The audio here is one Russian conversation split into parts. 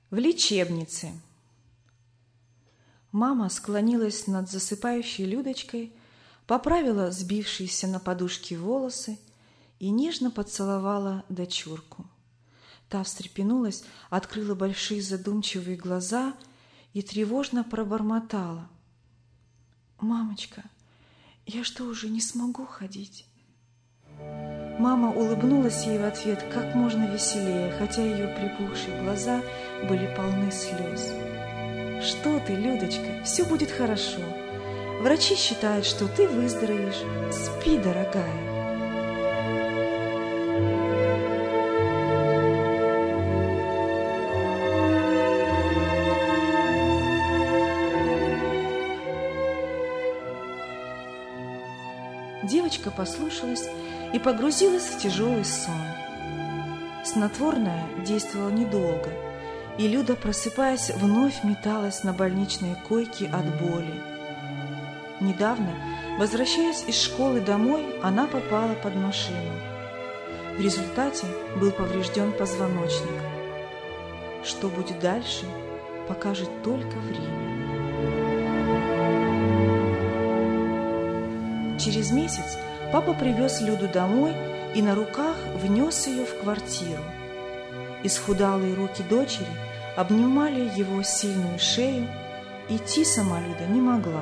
В лечебнице. Мама склонилась над засыпающей Людочкой, поправила сбившиеся на подушке волосы и нежно поцеловала дочурку. Та встрепенулась, открыла большие задумчивые глаза и тревожно пробормотала: «Мамочка, я что, уже не смогу ходить?» Мама улыбнулась ей в ответ как можно веселее, хотя ее припухшие глаза были полны слез. «Что ты, Людочка, все будет хорошо. Врачи считают, что ты выздоровеешь. Спи, дорогая». Девочка послушалась и погрузилась в тяжелый сон. Снотворное действовало недолго, и Люда, просыпаясь, вновь металась на больничной койке от боли. Недавно, возвращаясь из школы домой, она попала под машину. В результате был поврежден позвоночник. Что будет дальше, покажет только время. Через месяц папа привез Люду домой и на руках внес ее в квартиру. Исхудалые руки дочери обнимали его сильную шею, идти сама Люда не могла.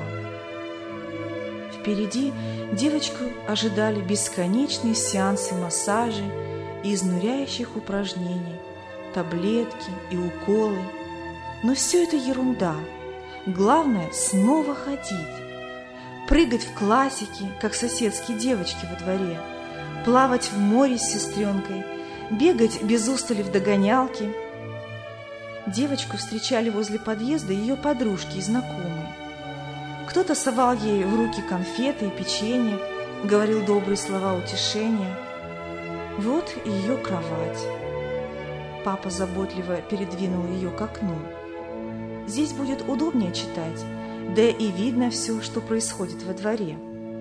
Впереди девочку ожидали бесконечные сеансы массажей и изнуряющих упражнений, таблетки и уколы. Но все это ерунда. Главное – снова ходить. Прыгать в классики, как соседские девочки во дворе, плавать в море с сестренкой, бегать без устали в догонялки. Девочку встречали возле подъезда ее подружки и знакомые. Кто-то совал ей в руки конфеты и печенье, говорил добрые слова утешения. Вот и ее кровать. Папа заботливо передвинул ее к окну. Здесь будет удобнее читать, да и видно все, что происходит во дворе.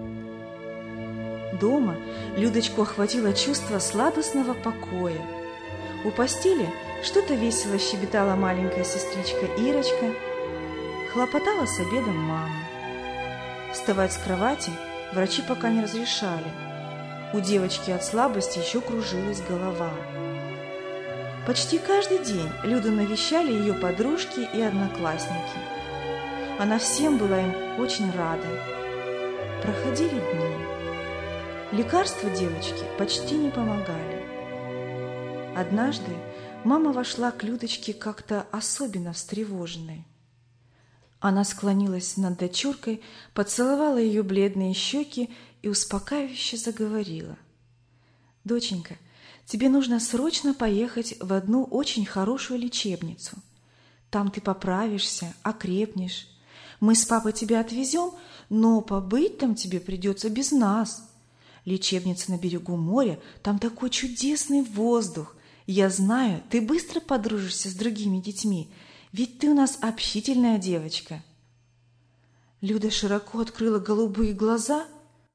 Дома Людочку охватило чувство сладостного покоя. У постели что-то весело щебетала маленькая сестричка Ирочка, хлопотала с обедом мама. Вставать с кровати врачи пока не разрешали. У девочки от слабости еще кружилась голова. Почти каждый день Люду навещали ее подружки и одноклассники. Она всем была им очень рада. Проходили дни. Лекарства девочке почти не помогали. Однажды мама вошла к Людочке как-то особенно встревоженной. Она склонилась над дочуркой, поцеловала ее бледные щеки и успокаивающе заговорила: «Доченька, тебе нужно срочно поехать в одну очень хорошую лечебницу. Там ты поправишься, окрепнешь. Мы с папой тебя отвезем, но побыть там тебе придется без нас. Лечебница на берегу моря, там такой чудесный воздух. Я знаю, ты быстро подружишься с другими детьми, ведь ты у нас общительная девочка». Люда широко открыла голубые глаза.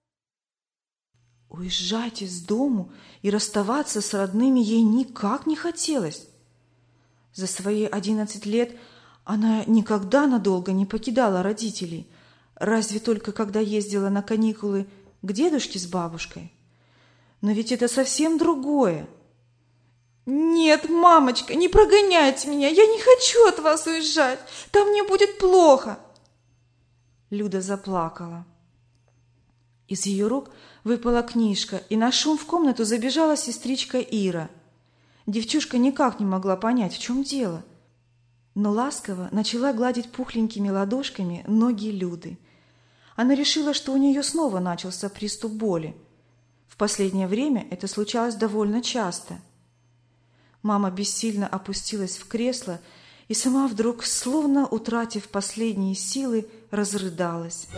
Уезжать из дому и расставаться с родными ей никак не хотелось. За свои 11 лет она никогда надолго не покидала родителей, разве только когда ездила на каникулы к дедушке с бабушкой. Но ведь это совсем другое. «Нет, мамочка, не прогоняйте меня, я не хочу от вас уезжать, там мне будет плохо!» Люда заплакала. Из ее рук выпала книжка, и на шум в комнату забежала сестричка Ира. Девчушка никак не могла понять, в чем дело, но ласково начала гладить пухленькими ладошками ноги Люды. Она решила, что у нее снова начался приступ боли. В последнее время это случалось довольно часто. Мама бессильно опустилась в кресло и сама вдруг, словно утратив последние силы, разрыдалась.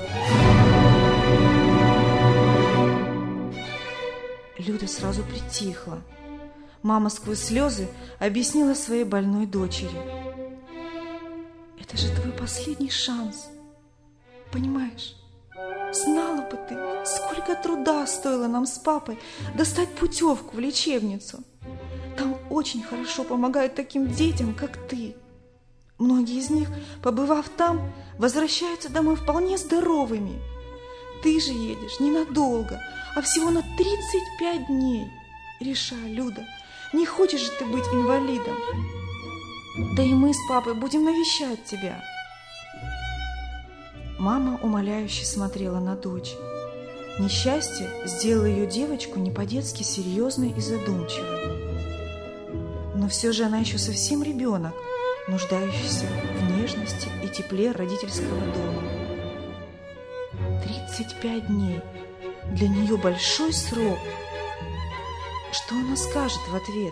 Люда сразу притихла. Мама сквозь слезы объяснила своей больной дочери: «Это же твой последний шанс. Понимаешь, знала бы ты, сколько труда стоило нам с папой достать путевку в лечебницу. Там очень хорошо помогают таким детям, как ты. Многие из них, побывав там, возвращаются домой вполне здоровыми. Ты же едешь ненадолго, а всего на 35 дней. Решай, Люда, не хочешь же ты быть инвалидом? Да и мы с папой будем навещать тебя. Мама умоляюще смотрела на дочь. Несчастье сделало ее девочку не по-детски серьезной и задумчивой. Но все же она еще совсем ребенок, нуждающийся в нежности и тепле родительского дома. 35 дней. Для нее большой срок. Что она скажет в ответ?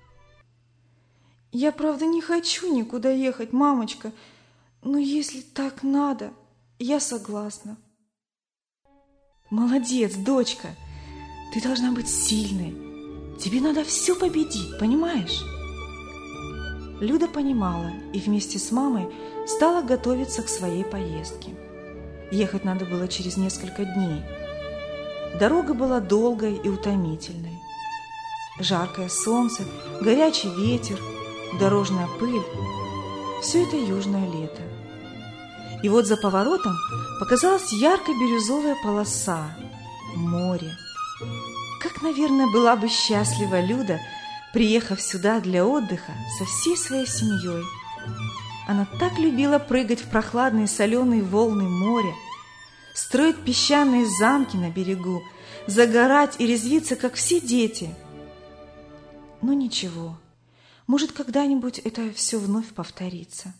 Я, правда, не хочу никуда ехать, мамочка, но если так надо, я согласна. Молодец, дочка. Ты должна быть сильной. Тебе надо все победить, понимаешь? Люда понимала и вместе с мамой стала готовиться к своей поездке. Ехать надо было через несколько дней. Дорога была долгой и утомительной. Жаркое солнце, горячий ветер, дорожная пыль – все это южное лето. И вот за поворотом показалась ярко-бирюзовая полоса – море. Как, наверное, была бы счастлива Люда, приехав сюда для отдыха со всей своей семьей. Она так любила прыгать в прохладные соленые волны моря, строить песчаные замки на берегу, загорать и резвиться, как все дети. Но ничего, может, когда-нибудь это все вновь повторится.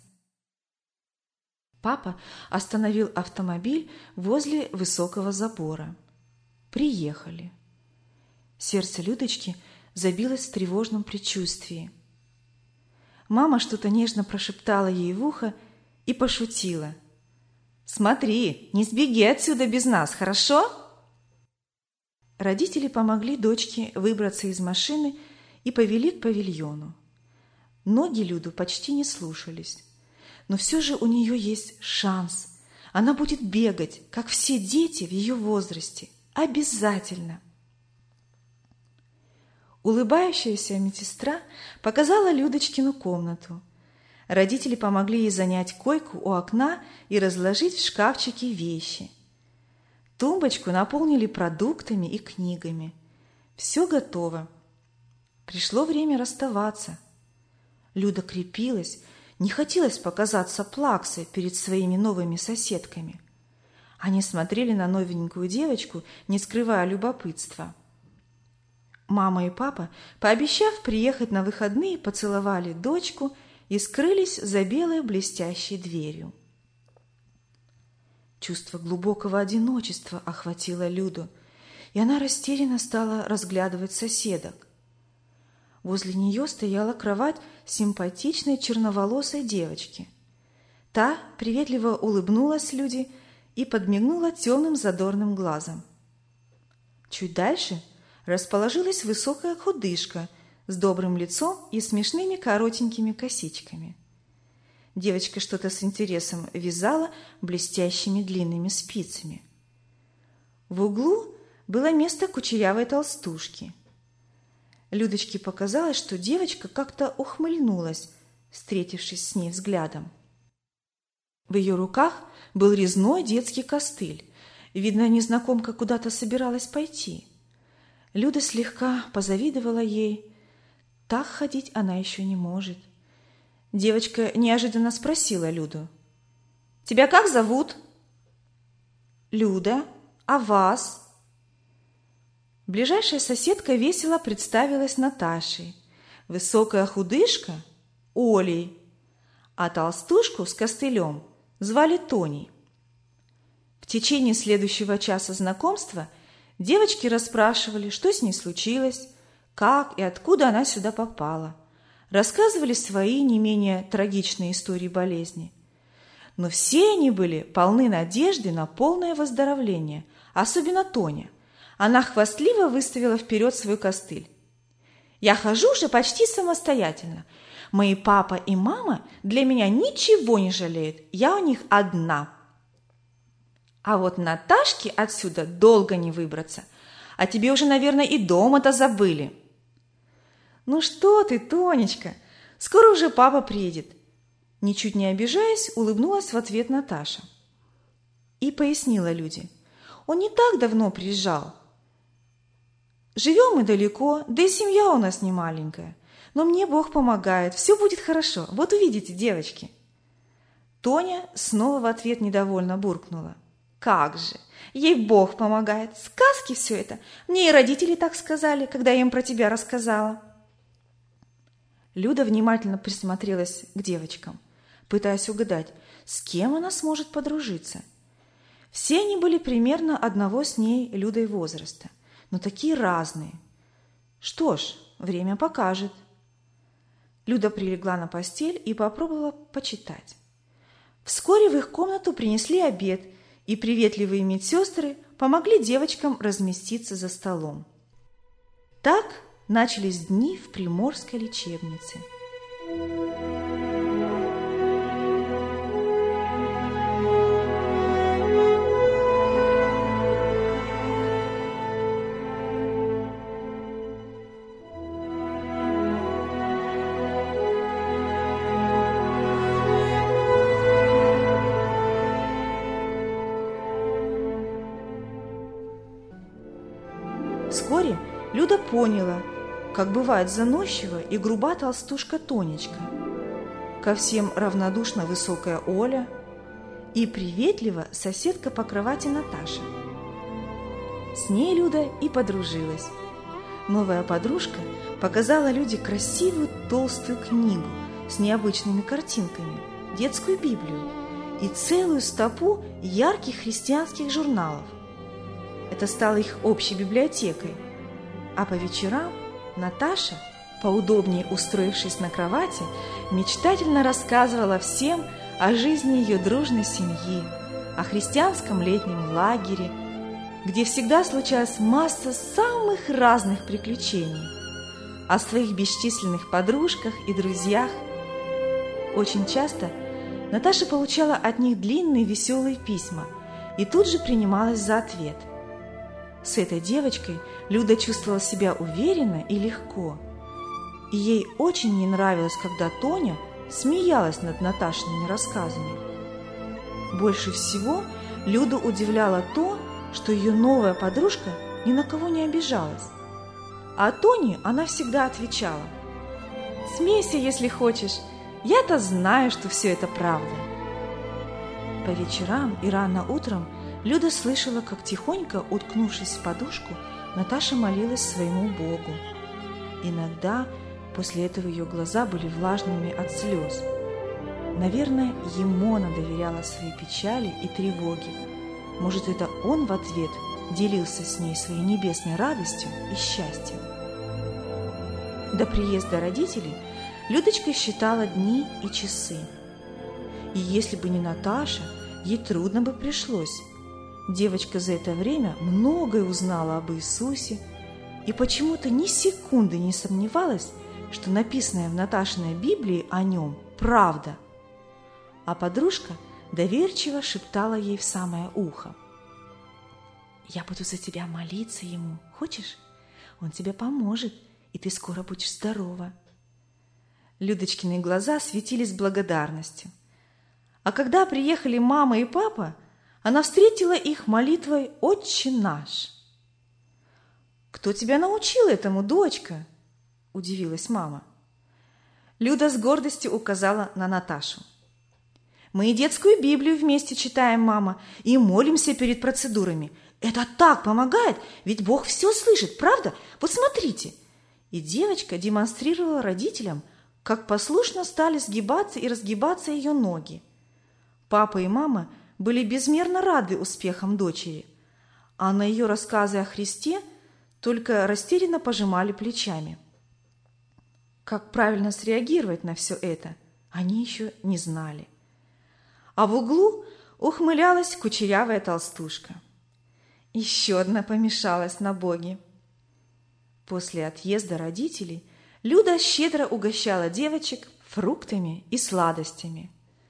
Папа остановил автомобиль возле высокого забора. Приехали. Сердце Людочки забилось в тревожном предчувствии. Мама что-то нежно прошептала ей в ухо и пошутила. «Смотри, не сбеги отсюда без нас, хорошо?» Родители помогли дочке выбраться из машины и повели к павильону. Ноги Люду почти не слушались, но все же у нее есть шанс. Она будет бегать, как все дети в ее возрасте. Обязательно! Улыбающаяся медсестра показала Людочкину комнату. Родители помогли ей занять койку у окна и разложить в шкафчике вещи. Тумбочку наполнили продуктами и книгами. Все готово. Пришло время расставаться. Люда крепилась, не хотелось показаться плаксой перед своими новыми соседками. Они смотрели на новенькую девочку, не скрывая любопытства. Мама и папа, пообещав приехать на выходные, поцеловали дочку и скрылись за белой блестящей дверью. Чувство глубокого одиночества охватило Люду, и она растерянно стала разглядывать соседок. Возле нее стояла кровать симпатичной черноволосой девочки. Та приветливо улыбнулась Люде и подмигнула темным задорным глазом. Чуть дальше расположилась высокая худышка с добрым лицом и смешными коротенькими косичками. Девочка что-то с интересом вязала блестящими длинными спицами. В углу было место кучерявой толстушки. Людочке показалось, что девочка как-то ухмыльнулась, встретившись с ней взглядом. В ее руках был резной детский костыль. Видно, незнакомка куда-то собиралась пойти. Люда слегка позавидовала ей. Так ходить она еще не может. Девочка неожиданно спросила Люду. «Тебя как зовут?» «Люда. А вас?» Ближайшая соседка весело представилась Наташей, высокая худышка – Олей, а толстушку с костылем звали Тоней. В течение следующего часа знакомства девочки расспрашивали, что с ней случилось, как и откуда она сюда попала, рассказывали свои не менее трагичные истории болезни. Но все они были полны надежды на полное выздоровление, особенно Тоня. Она хвастливо выставила вперед свой костыль. «Я хожу уже почти самостоятельно. Мои папа и мама для меня ничего не жалеют. Я у них одна. А вот Наташке отсюда долго не выбраться. А тебе уже, наверное, и дома-то забыли». «Ну что ты, Тонечка, скоро уже папа приедет. Ничуть не обижаясь, улыбнулась в ответ Наташа. И пояснила Люде. Он не так давно приезжал. Живем мы далеко, да и семья у нас не маленькая. Но мне Бог помогает, все будет хорошо. Вот увидите, девочки. Тоня снова в ответ недовольно буркнула. Как же, ей Бог помогает. Сказки все это. Мне и родители так сказали, когда я им про тебя рассказала. Люда внимательно присмотрелась к девочкам, пытаясь угадать, с кем она сможет подружиться. Все они были примерно одного с ней Людой возраста, но такие разные. Что ж, время покажет. Люда прилегла на постель и попробовала почитать. Вскоре в их комнату принесли обед, и приветливые медсестры помогли девочкам разместиться за столом. Так начались дни в Приморской лечебнице. Вскоре Люда поняла, как бывает заносчива и груба толстушка Тонечка, ко всем равнодушна высокая Оля и приветлива соседка по кровати Наташа. С ней Люда и подружилась. Новая подружка показала Люде красивую толстую книгу с необычными картинками, детскую Библию и целую стопу ярких христианских журналов. Это стало их общей библиотекой. А по вечерам Наташа, поудобнее устроившись на кровати, мечтательно рассказывала всем о жизни ее дружной семьи, о христианском летнем лагере, где всегда случалась масса самых разных приключений, о своих бесчисленных подружках и друзьях. Очень часто Наташа получала от них длинные веселые письма и тут же принималась за ответ. С этой девочкой Люда чувствовала себя уверенно и легко. И ей очень не нравилось, когда Тоня смеялась над Наташиными рассказами. Больше всего Люду удивляло то, что ее новая подружка ни на кого не обижалась. А Тоне она всегда отвечала: «Смейся, если хочешь, я-то знаю, что все это правда». По вечерам и рано утром Люда слышала, как тихонько, уткнувшись в подушку, Наташа молилась своему Богу. Иногда после этого ее глаза были влажными от слез. Наверное, ему она доверяла свои печали и тревоги. Может, это он в ответ делился с ней своей небесной радостью и счастьем. До приезда родителей Людочка считала дни и часы. И если бы не Наташа, ей трудно бы пришлось. Девочка за это время многое узнала об Иисусе и почему-то ни секунды не сомневалась, что написанное в Наташиной Библии о нем правда. А подружка доверчиво шептала ей в самое ухо: «Я буду за тебя молиться ему, хочешь? Он тебе поможет, и ты скоро будешь здорова». Людочкины глаза светились благодарностью. А когда приехали мама и папа, она встретила их молитвой «Отче наш». «Кто тебя научил этому, дочка?» – удивилась мама. Люда с гордостью указала на Наташу. «Мы и детскую Библию вместе читаем, мама, и молимся перед процедурами. Это так помогает, ведь Бог все слышит, правда? Вот смотрите!» И девочка демонстрировала родителям, как послушно стали сгибаться и разгибаться ее ноги. Папа и мама были безмерно рады успехам дочери, а на ее рассказы о Христе только растерянно пожимали плечами. Как правильно среагировать на все это, они еще не знали. А в углу ухмылялась кучерявая толстушка. Еще одна помешалась на Боге. После отъезда родителей Люда щедро угощала девочек фруктами и сладостями.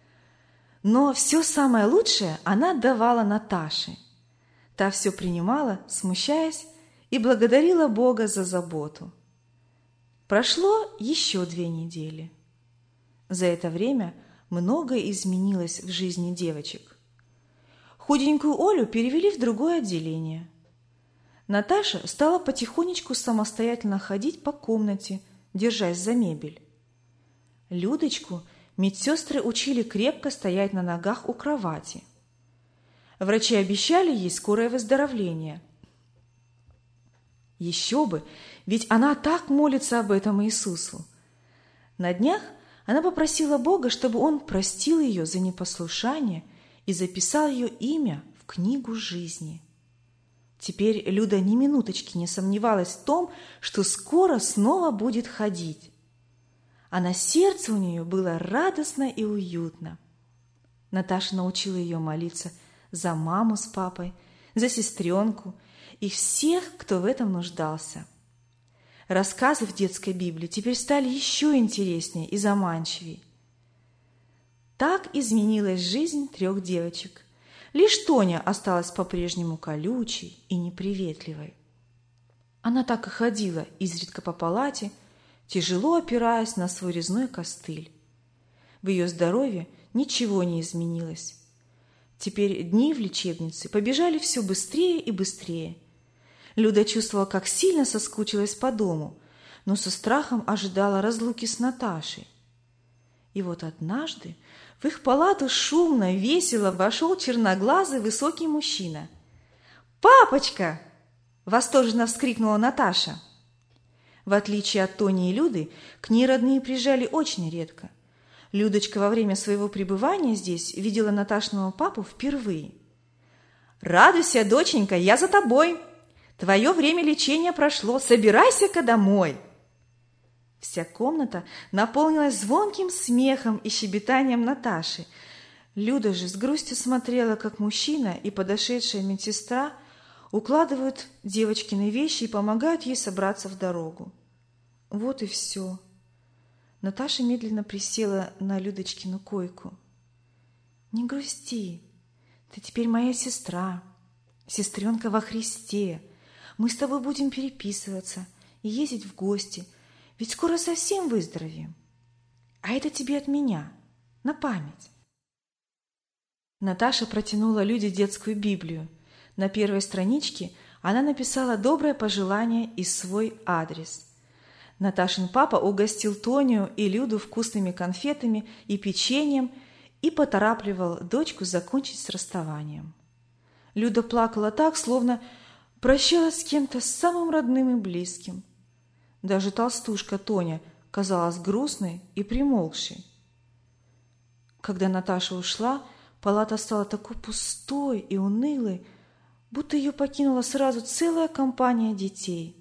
Но все самое лучшее она давала Наташе. Та все принимала, смущаясь, и благодарила Бога за заботу. Прошло еще 2 недели. За это время многое изменилось в жизни девочек. Худенькую Олю перевели в другое отделение. Наташа стала потихонечку самостоятельно ходить по комнате, держась за мебель. Людочку медсестры учили крепко стоять на ногах у кровати. Врачи обещали ей скорое выздоровление. Еще бы, ведь она так молится об этом Иисусу. На днях она попросила Бога, чтобы Он простил ее за непослушание и записал ее имя в книгу жизни. Теперь Люда ни минуточки не сомневалась в том, что скоро снова будет ходить. А на сердце у нее было радостно и уютно. Наташа научила ее молиться за маму с папой, за сестренку и всех, кто в этом нуждался. Рассказы в детской Библии теперь стали еще интереснее и заманчивее. Так изменилась жизнь 3 девочек. Лишь Тоня осталась по-прежнему колючей и неприветливой. Она так и ходила изредка по палате, тяжело опираясь на свой резной костыль. В ее здоровье ничего не изменилось. Теперь дни в лечебнице побежали все быстрее и быстрее. Люда чувствовала, как сильно соскучилась по дому, но со страхом ожидала разлуки с Наташей. И вот однажды в их палату шумно, весело вошел черноглазый высокий мужчина. «Папочка!» – восторженно вскрикнула Наташа. В отличие от Тони и Люды, к ней родные приезжали очень редко. Людочка во время своего пребывания здесь видела Наташиного папу впервые. «Радуйся, доченька, я за тобой! Твое время лечения прошло, собирайся-ка домой!» Вся комната наполнилась звонким смехом и щебетанием Наташи. Люда же с грустью смотрела, как мужчина и подошедшая медсестра укладывают девочкины вещи и помогают ей собраться в дорогу. Вот и все. Наташа медленно присела на Людочкину койку. «Не грусти, ты теперь моя сестра, сестренка во Христе. Мы с тобой будем переписываться и ездить в гости, ведь скоро совсем выздоровеем. А это тебе от меня, на память». Наташа протянула Люде детскую Библию. На первой страничке она написала доброе пожелание и свой адрес. Наташин папа угостил Тоню и Люду вкусными конфетами и печеньем и поторапливал дочку закончить с расставанием. Люда плакала так, словно прощалась с кем-то самым родным и близким. Даже толстушка Тоня казалась грустной и примолкшей. Когда Наташа ушла, палата стала такой пустой и унылой, будто ее покинула сразу целая компания детей.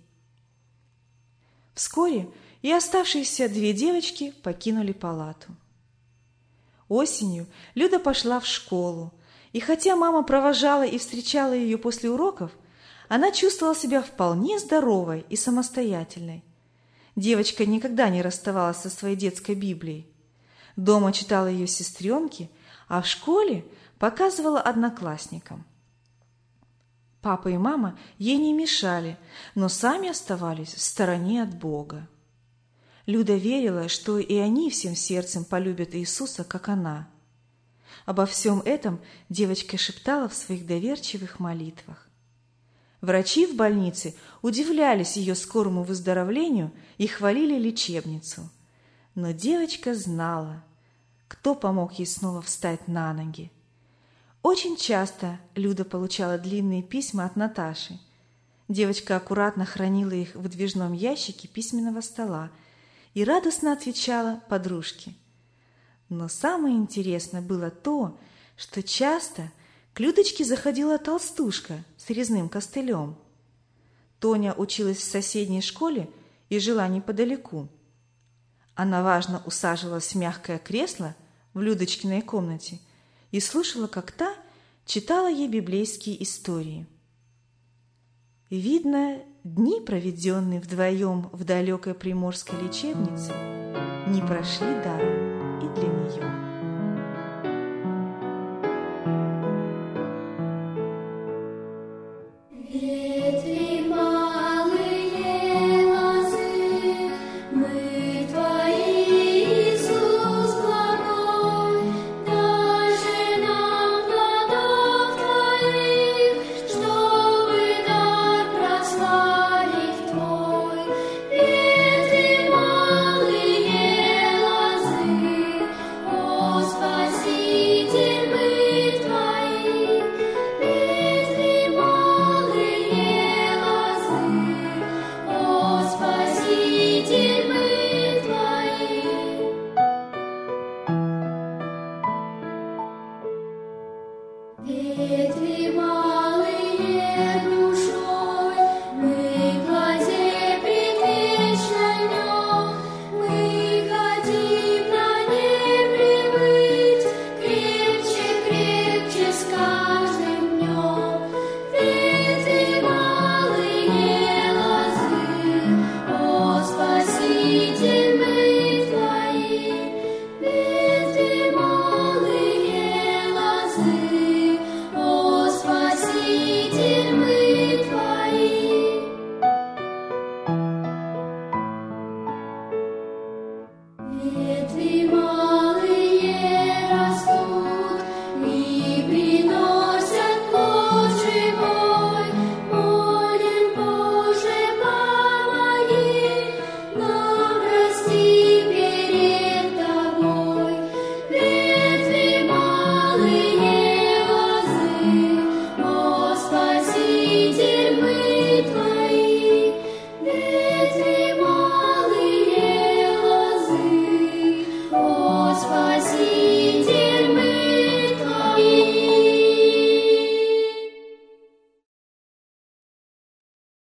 Вскоре и оставшиеся 2 девочки покинули палату. Осенью Люда пошла в школу, и хотя мама провожала и встречала ее после уроков, она чувствовала себя вполне здоровой и самостоятельной. Девочка никогда не расставалась со своей детской Библией. Дома читала ее сестренке, а в школе показывала одноклассникам. Папа и мама ей не мешали, но сами оставались в стороне от Бога. Люда верила, что и они всем сердцем полюбят Иисуса, как она. Обо всем этом девочка шептала в своих доверчивых молитвах. Врачи в больнице удивлялись ее скорому выздоровлению и хвалили лечебницу. Но девочка знала, кто помог ей снова встать на ноги. Очень часто Люда получала длинные письма от Наташи. Девочка аккуратно хранила их в выдвижном ящике письменного стола и радостно отвечала подружке. Но самое интересное было то, что часто к Людочке заходила толстушка с резным костылем. Тоня училась в соседней школе и жила неподалеку. Она важно усаживалась в мягкое кресло в Людочкиной комнате и слушала, как та читала ей библейские истории. Видно, дни, проведенные вдвоем в далекой приморской лечебнице, не прошли даром и для нее. свете